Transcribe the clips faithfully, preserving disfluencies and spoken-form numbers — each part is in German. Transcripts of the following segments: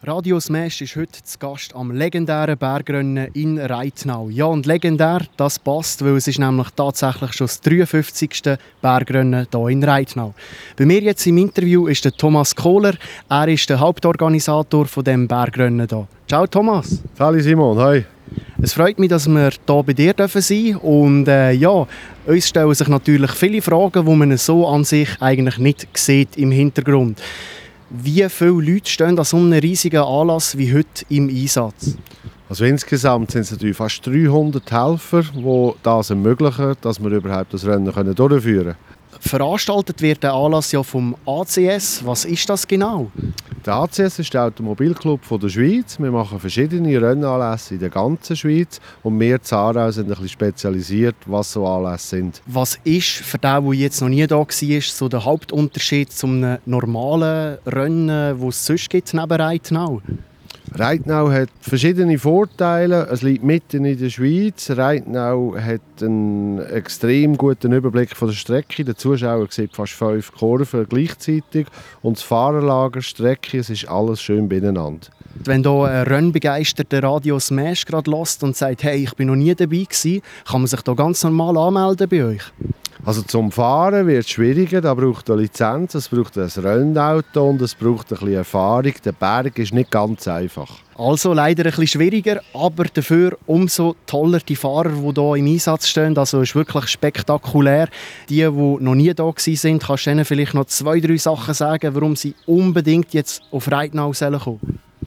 Radio Smash ist heute zu Gast am legendären Bergrennen in Reitnau. Ja, und legendär, das passt, weil es ist nämlich tatsächlich schon das dreiundfünfzigste Bergrennen hier in Reitnau. Bei mir jetzt im Interview ist der Thomas Kohler. Er ist der Hauptorganisator von dem Bergrennen hier. Ciao Thomas. Hallo Simon, hi. Es freut mich, dass wir hier bei dir sein dürfen. Und äh, ja, uns stellen sich natürlich viele Fragen, die man so an sich eigentlich nicht sieht im Hintergrund. Wie viele Leute stehen an so einem riesigen Anlass wie heute im Einsatz? Also insgesamt sind es natürlich fast dreihundert Helfer, die das ermöglichen, dass wir überhaupt das Rennen durchführen können. Veranstaltet wird der Anlass ja vom A C S. Was ist das genau? Der A C S ist der Automobilclub der Schweiz. Wir machen verschiedene Rennanlässe in der ganzen Schweiz und wir in Aarau sind ein bisschen spezialisiert, was so Anlässe sind. Was ist für den, der jetzt noch nie da war, so der Hauptunterschied zum normalen Rennen, das es sonst gibt neben Reitnau? Reitnau hat verschiedene Vorteile. Es liegt mitten in der Schweiz. Reitnau hat einen extrem guten Überblick von der Strecke. Der Zuschauer sieht fast fünf Kurven gleichzeitig. Und das Fahrerlager, Strecke, es ist alles schön beieinander. Wenn hier ein rennbegeisterter Radio Smash gerade hört und sagt, hey, ich bin noch nie dabei gewesen, kann man sich hier ganz normal anmelden bei euch? Also zum Fahren wird es schwieriger, da braucht eine Lizenz, es braucht ein Rennauto und es braucht ein bisschen Erfahrung. Der Berg ist nicht ganz einfach. Also leider ein bisschen schwieriger, aber dafür umso toller die Fahrer, die hier im Einsatz stehen. Also es ist wirklich spektakulär. Die, die noch nie da waren, kannst du ihnen vielleicht noch zwei, drei Sachen sagen, warum sie unbedingt jetzt auf Reitnau kommen.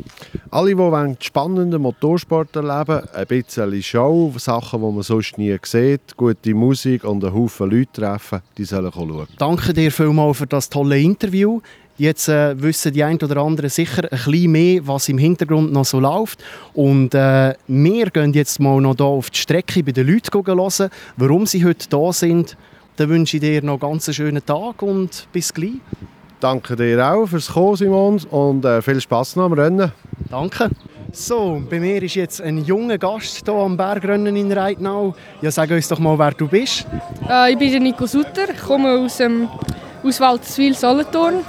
Alle, die spannenden Motorsport erleben, ein bisschen Show, Sachen, die man sonst nie sieht, gute Musik und einen Haufen Leute treffen, die sollen schauen. Danke dir vielmals für das tolle Interview. Jetzt äh, wissen die einen oder anderen sicher ein bisschen mehr, was im Hintergrund noch so läuft. Und äh, wir gehen jetzt mal noch hier auf die Strecke bei den Leuten hören, warum sie heute da sind. Dann wünsche ich dir noch einen ganz schönen Tag und bis gleich. Danke dir auch fürs Kommen, Simon, und äh, viel Spass noch am Rennen. Danke. So, bei mir ist jetzt ein junger Gast hier am Bergrennen in Reitnau. Ja, sag uns doch mal, wer du bist. Äh, ich bin der Nico Sutter, ich komme aus, ähm, aus Walterswil-Solothurn.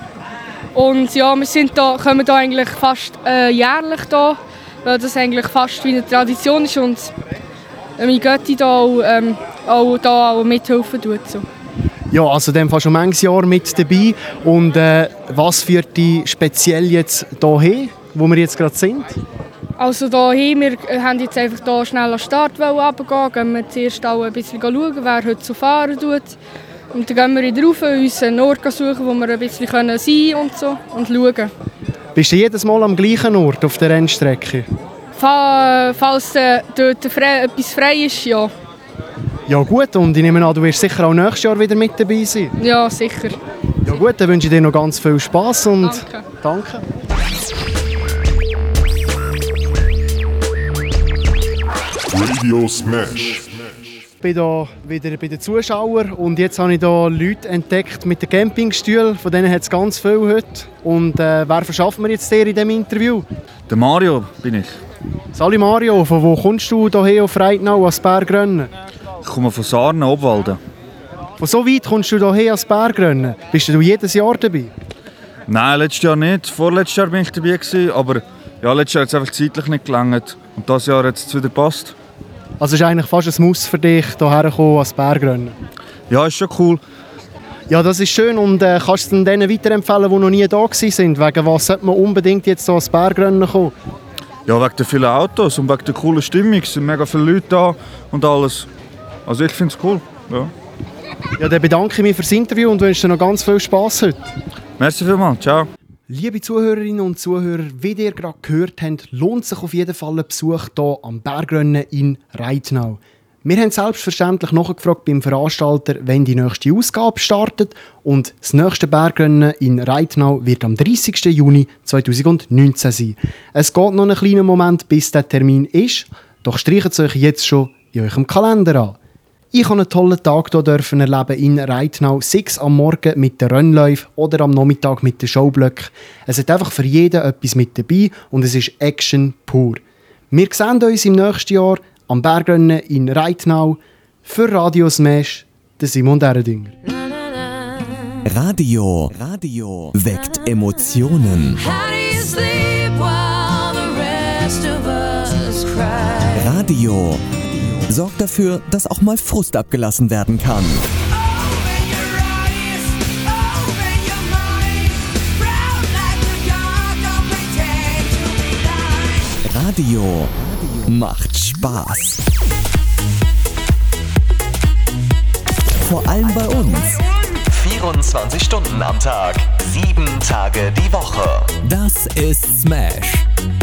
Und ja, wir sind da, kommen hier eigentlich fast äh, jährlich da, weil das eigentlich fast wie eine Tradition ist und äh, meine Götti da auch, ähm, auch, da auch mithelfen tut. So. Ja, also dem fast schon manches Jahr mit dabei. Und äh, was führt dich speziell jetzt hierher, wo wir jetzt gerade sind? Also hierher, wir haben jetzt einfach hier schnell an den Start runtergehen. Gehen wir zuerst auch ein bisschen schauen, wer heute so fahren tut. Und dann gehen wir wieder rauf, uns einen Ort suchen, wo wir ein bisschen sein können und so und schauen. Bist du jedes Mal am gleichen Ort auf der Rennstrecke? Falls äh, dort frei, etwas frei ist, ja. Ja gut, und ich nehme an, du wirst sicher auch nächstes Jahr wieder mit dabei sein. Ja, sicher. Ja gut, dann wünsche ich dir noch ganz viel Spass und danke. danke. Radio Smash. Ich bin hier wieder bei den Zuschauern und jetzt habe ich hier Leute entdeckt mit den Campingstühlen. Von denen hat es ganz viel heute. Und äh, wer verschafft mir jetzt dir in diesem Interview? Der Mario bin ich. Sali Mario, von wo kommst du hierher auf Reitnau als Bergrennen? Ich komme von Sarnen, Obwalden. Von so weit kommst du hierher als Bergrennen? Bist du jedes Jahr dabei? Nein, letztes Jahr nicht. Vorletztes Jahr bin ich dabei gewesen, aber ja, letztes Jahr hat es einfach zeitlich nicht gelangt. Und dieses Jahr hat es wieder gepasst. Also ist eigentlich fast ein Muss für dich, hierher kommen als Bergrennen? Ja, ist schon cool. Ja, das ist schön. Und äh, kannst du denen weiterempfehlen, die noch nie da waren? Wegen was sollte man unbedingt jetzt so als Bergrennen kommen? Ja, wegen der vielen Autos und wegen der coolen Stimmung. Es sind mega viele Leute da und alles. Also ich finde es cool. Ja. Ja, dann bedanke ich mich für das Interview und wünsche dir noch ganz viel Spass heute. Merci vielmals. Ciao. Liebe Zuhörerinnen und Zuhörer, wie ihr gerade gehört habt, lohnt sich auf jeden Fall ein Besuch hier am Bergrennen in Reitnau. Wir haben selbstverständlich nachgefragt beim Veranstalter, wenn die nächste Ausgabe startet. Und das nächste Bergrennen in Reitnau wird am dreißigsten Juni zweitausendneunzehn sein. Es geht noch einen kleinen Moment, bis der Termin ist, doch streicht es euch jetzt schon in eurem Kalender an. Ich durfte einen tollen Tag hier erleben in Reitnau, sei es am Morgen mit den Rennläufen oder am Nachmittag mit den Showblöcken. Es hat einfach für jeden etwas mit dabei und es ist Action pur. Wir sehen uns im nächsten Jahr am Bergrennen in Reitnau. Für Radio Smash, der Simon Deredinger. Radio, Radio weckt Emotionen. How do you sleep while Radio sorgt dafür, dass auch mal Frust abgelassen werden kann. Radio macht Spaß. Vor allem bei uns. vierundzwanzig Stunden am Tag, sieben Tage die Woche. Das ist Smash.